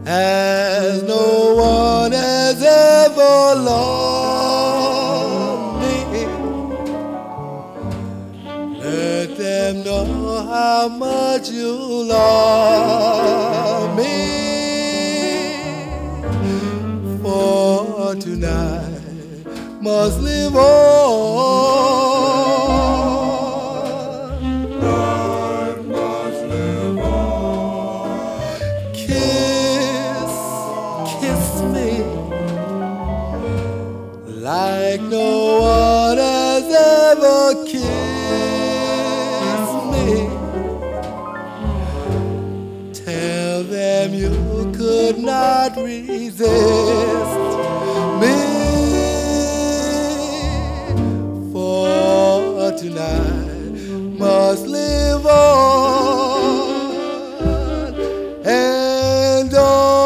as no one has ever loved me. Let them know how much you love me. For tonight must live on. Like no one has ever kissed me. Tell them you could not resist me. For tonight must live on and on.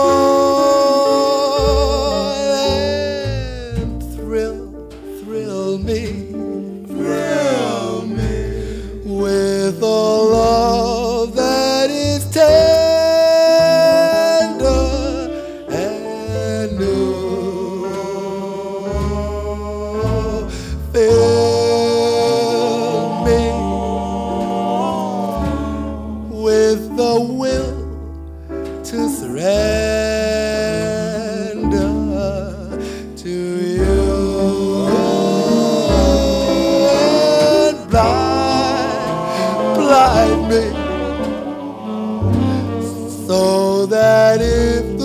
Thrill me with a love that is tender and new. Fill me with the will to surrender to you. Blind me so that if